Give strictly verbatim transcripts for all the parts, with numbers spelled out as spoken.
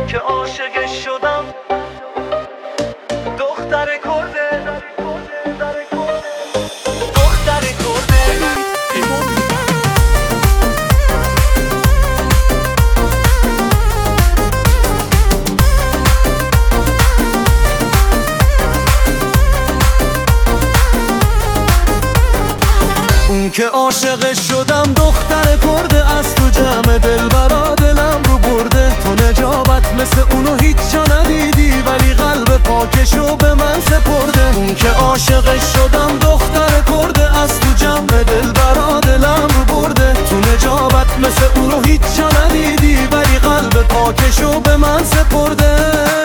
که عاشقش شدم دختر کرده دختر کرده. اون که عاشقش شدم دختر کرده، از تو جمع دلبرا دلم رو برده. تو نجابت مثل اونو هیچ جا ندیدی، ولی قلب پاکشو به من سپرده. اون که عاشقش شدم دختر کرده، از تو جمع دلبرا دلم رو برده. تو نجابت مثل اونو هیچ جا ندیدی، ولی قلب پاکشو به من سپرده.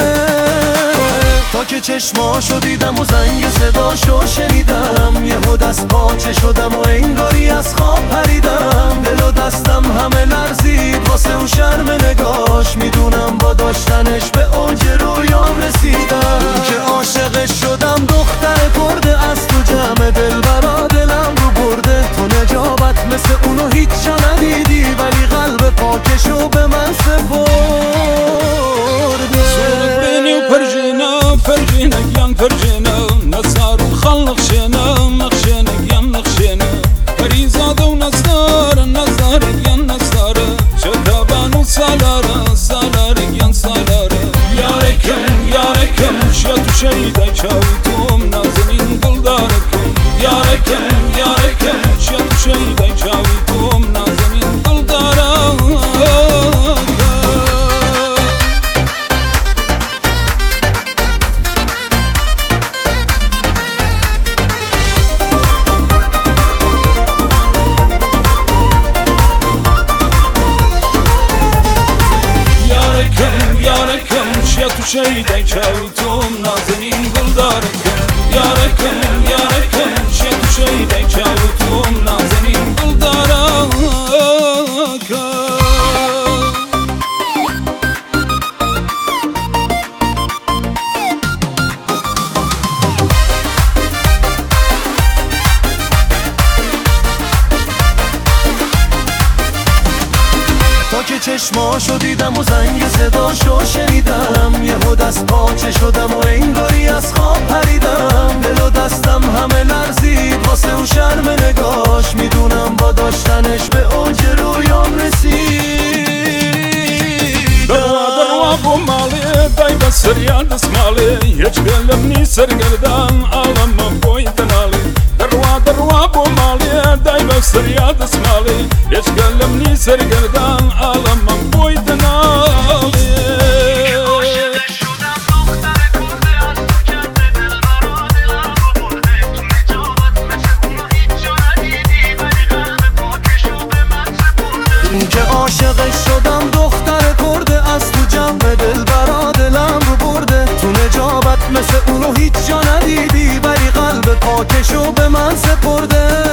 تا که چشماشو دیدم و زنگ صداشو شنیدم، یهو دست پاچه شدم و انگاری از خواب پریدم. دل و دستم همه لرزید واسه اون شرم نگاش، میدونم با داشتنش به اوج رویام رسیدم. که عاشقش شدم دختر کرده، از تو جمع دلبرا دلم رو برده. تو نجابت مثل اونو هیچ جا ندیدی، ولی قلب پاکشو به من سپرده. فرجينا قيام فرجينا نصار وخلق شينا نخشينا قيام نخشينا فريزاد ونصار النصار قيام نصار شكابان وصالارا صالار قيام صالارا. يا ركم يا ركم شيت شيدا شاويتم نازنين قلداركم. يا ركم يا ركم شيت شيدا شاويتم نازنين قلداركم. شيدا شاويتم نازنين قلداركم. يا ركم يا ركم شيت شيدا شاويتم نازنين قلداركم. تا که چشماشو دیدم و زنگ صداشو شنیدم، یهو دست پاچه شدم و انگاری از خواب پریدم. دل و دستم همه لرزید واسه اون شرم نگاش، میدونم با داشتنش به اوج رویام رسید. دروا بو مالی دای بسر یاد اسمالی هیچ قلبنی سرگردان عالم بوی دنالی. دروا دروا بو مالی دای بسر یاد اسمالی هیچ قلبنی سرگردان عالم بوی دنالی. که عاشقش شدم دختر کرده، از تو جمع دلبرا دلم رو برده. تو نجابت مثل اونو هیچ جا ندیدی، ولی قلب پاکشو به من سپرده.